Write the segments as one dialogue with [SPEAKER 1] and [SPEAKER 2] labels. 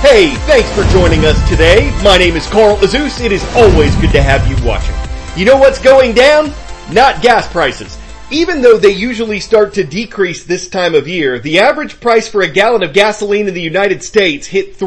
[SPEAKER 1] Hey, thanks for joining us today. My name is Carl Azus. It is always good to have you watching. You know what's going down? Not gas prices. Even though they usually start to decrease this time of year, the average price for a gallon of gasoline in the United States hit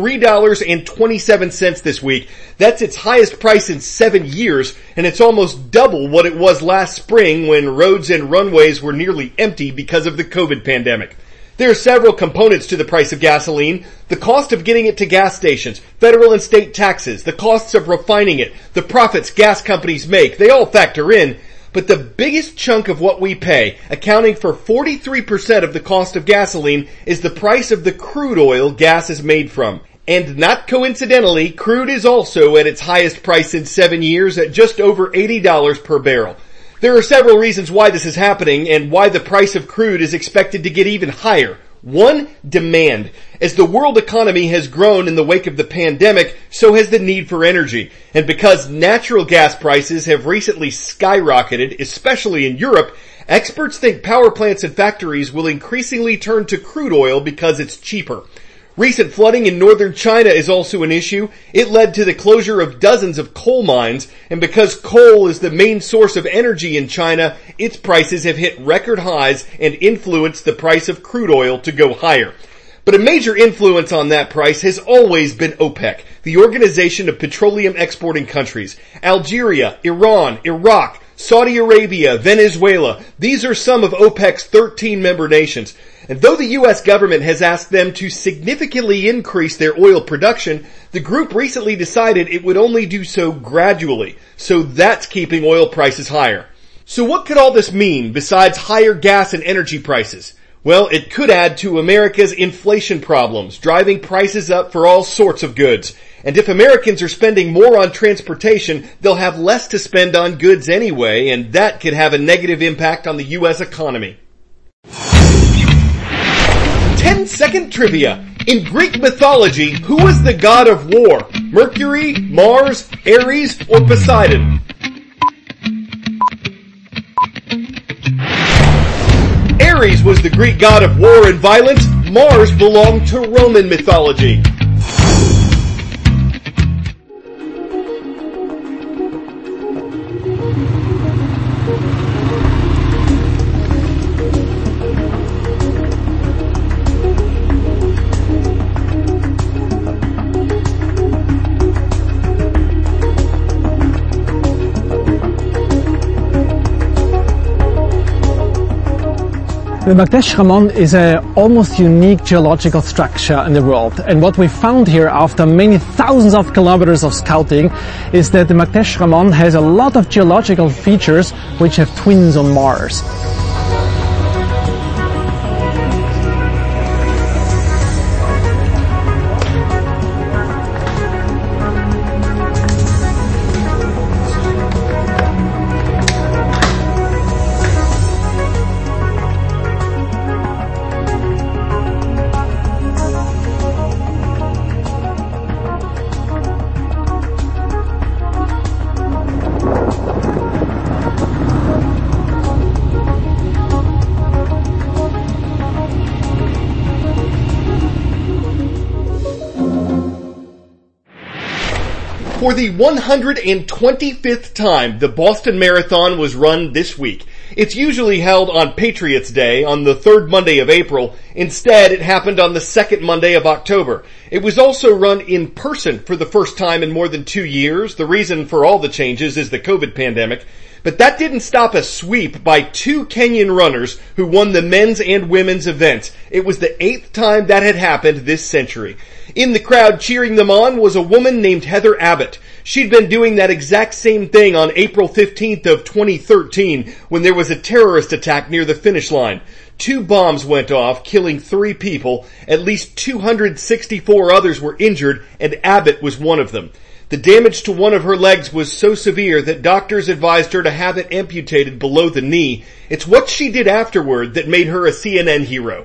[SPEAKER 1] $3.27 this week. That's its highest price in 7 years, and it's almost double what it was last spring when roads and runways were nearly empty because of the COVID pandemic. There are several components to the price of gasoline. The cost of getting it to gas stations, federal and state taxes, the costs of refining it, the profits gas companies make, they all factor in. But the biggest chunk of what we pay, accounting for 43% of the cost of gasoline, is the price of the crude oil gas is made from. And not coincidentally, crude is also at its highest price in 7 years at just over $80 per barrel. There are several reasons why this is happening and why the price of crude is expected to get even higher. One, demand. As the world economy has grown in the wake of the pandemic, so has the need for energy. And because natural gas prices have recently skyrocketed, especially in Europe, experts think power plants and factories will increasingly turn to crude oil because it's cheaper. Recent flooding in northern China is also an issue. It led to the closure of dozens of coal mines, and because coal is the main source of energy in China, its prices have hit record highs and influenced the price of crude oil to go higher. But a major influence on that price has always been OPEC, the Organization of Petroleum Exporting Countries. Algeria, Iran, Iraq, Saudi Arabia, Venezuela, these are some of OPEC's 13 member nations. And though the U.S. government has asked them to significantly increase their oil production, the group recently decided it would only do so gradually. So that's keeping oil prices higher. So what could all this mean besides higher gas and energy prices? Well, it could add to America's inflation problems, driving prices up for all sorts of goods. And if Americans are spending more on transportation, they'll have less to spend on goods anyway, and that could have a negative impact on the U.S. economy. 10-second trivia. In Greek mythology, who was the god of war? Mercury, Mars, Ares, or Poseidon? Ares was the Greek god of war and violence. Mars belonged to Roman mythology.
[SPEAKER 2] The Magnesh Ramon is an almost unique geological structure in the world, and what we found here after many thousands of kilometers of scouting is that the Magnesh Ramon has a lot of geological features which have twins on Mars.
[SPEAKER 1] For the 125th time, the Boston Marathon was run this week. It's usually held on Patriots Day on the third Monday of April. Instead, it happened on the second Monday of October. It was also run in person for the first time in more than 2 years. The reason for all the changes is the COVID pandemic. But that didn't stop a sweep by two Kenyan runners who won the men's and women's events. It was the 8th time that had happened this century. In the crowd cheering them on was a woman named Heather Abbott. She'd been doing that exact same thing on April 15th of 2013 when there was a terrorist attack near the finish line. 2 bombs went off, killing 3 people. At least 264 others were injured, and Abbott was one of them. The damage to one of her legs was so severe that doctors advised her to have it amputated below the knee. It's what she did afterward that made her a CNN hero.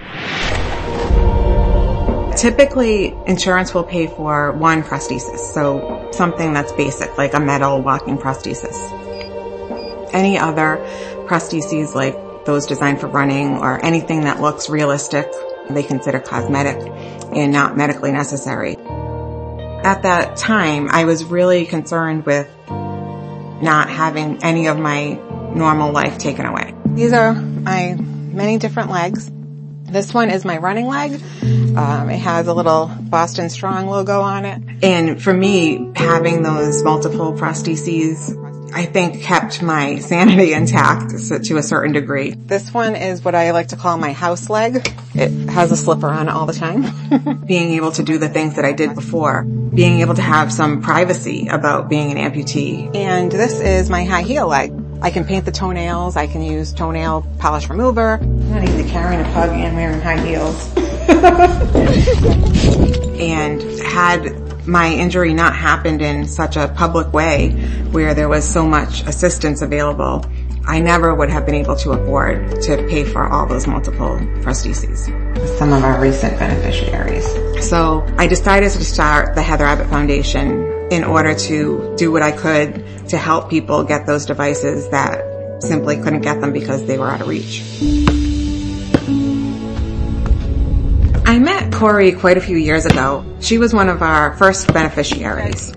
[SPEAKER 3] Typically, insurance will pay for one prosthesis, so something that's basic, like a metal walking prosthesis. Any other prostheses, like those designed for running or anything that looks realistic, they consider cosmetic and not medically necessary. that time, I was really concerned with not having any of my normal life taken away. These are my many different legs. This one is my running leg. It has a little Boston Strong logo on it. And for me, having those multiple prostheses, I think kept my sanity intact to a certain degree. This one is what I like to call my house leg. It has a slipper on it all the time. Being able to do the things that I did before. Being able to have some privacy about being an amputee. And this is my high heel leg. I can paint the toenails. I can use toenail polish remover. I'm not easy carrying a pug and wearing high heels. And had my injury not happened in such a public way where there was so much assistance available, I never would have been able to afford to pay for all those multiple prostheses. Some of our recent beneficiaries. So I decided to start the Heather Abbott Foundation in order to do what I could to help people get those devices that simply couldn't get them because they were out of reach. I met Corey quite a few years ago. She was one of our first beneficiaries.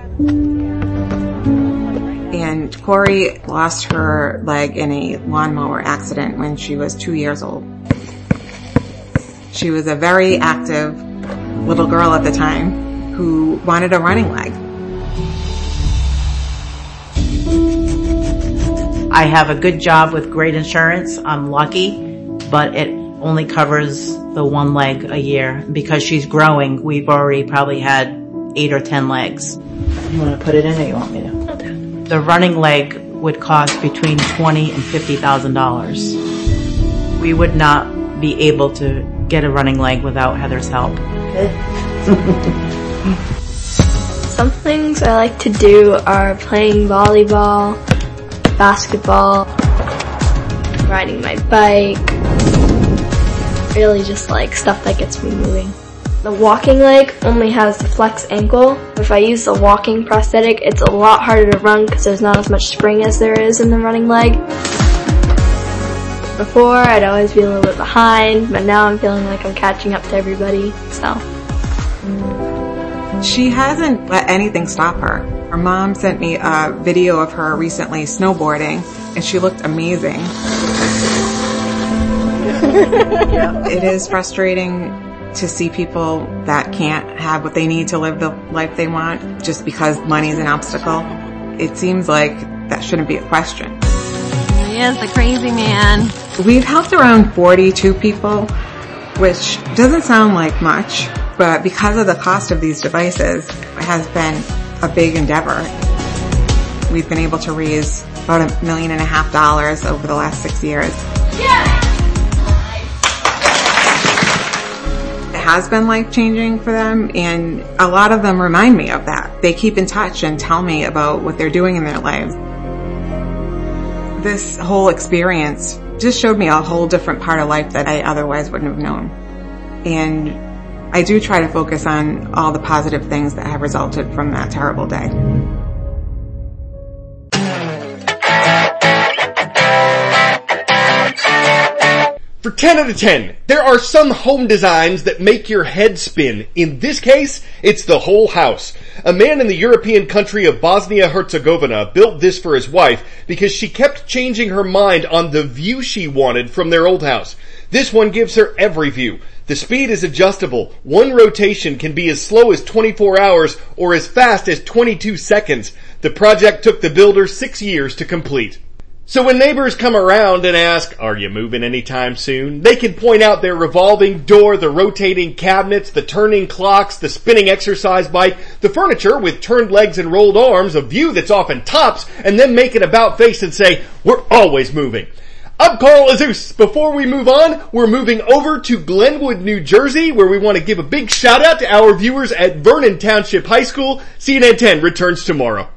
[SPEAKER 3] And Corey lost her leg in a lawnmower accident when she was 2 years old. She was a very active little girl at the time who wanted a running leg.
[SPEAKER 4] I have a good job with great insurance. I'm lucky, but it only covers the one leg a year. Because she's growing, we've already probably had 8 or 10 legs. You want to put it in or you want me to?
[SPEAKER 5] I'll do it.
[SPEAKER 4] The running leg would cost between $20,000 and $50,000. We would not be able to get a running leg without Heather's help.
[SPEAKER 5] Some things I like to do are playing volleyball, basketball, riding my bike, really just like stuff that gets me moving. The walking leg only has the flex ankle. If I use the walking prosthetic, it's a lot harder to run because there's not as much spring as there is in the running leg. Before, I'd always be a little bit behind, but now I'm feeling like I'm catching up to everybody, so.
[SPEAKER 3] She hasn't let anything stop her. Her mom sent me a video of her recently snowboarding, and she looked amazing. It is frustrating to see people that can't have what they need to live the life they want just because money is an obstacle. It seems like that shouldn't be a question.
[SPEAKER 6] He is the crazy man.
[SPEAKER 3] We've helped around 42 people, which doesn't sound like much, but because of the cost of these devices, it has been a big endeavor. We've been able to raise about $1.5 million over the last 6 years.
[SPEAKER 6] Yeah!
[SPEAKER 3] It has been life-changing for them, and a lot of them remind me of that. They keep in touch and tell me about what they're doing in their lives. This whole experience just showed me a whole different part of life that I otherwise wouldn't have known. And I do try to focus on all the positive things that have resulted from that terrible day.
[SPEAKER 1] For 10 out of 10, there are some home designs that make your head spin. In this case, it's the whole house. A man in the European country of Bosnia-Herzegovina built this for his wife because she kept changing her mind on the view she wanted from their old house. This one gives her every view. The speed is adjustable. One rotation can be as slow as 24 hours or as fast as 22 seconds. The project took the builder 6 years to complete. So when neighbors come around and ask, "Are you moving anytime soon?" they can point out their revolving door, the rotating cabinets, the turning clocks, the spinning exercise bike, the furniture with turned legs and rolled arms, a view that's often tops, and then make an about face and say, "We're always moving." I'm Carl Azuz. Before we move on, we're moving over to Glenwood, New Jersey, where we want to give a big shout out to our viewers at Vernon Township High School. CNN 10 returns tomorrow.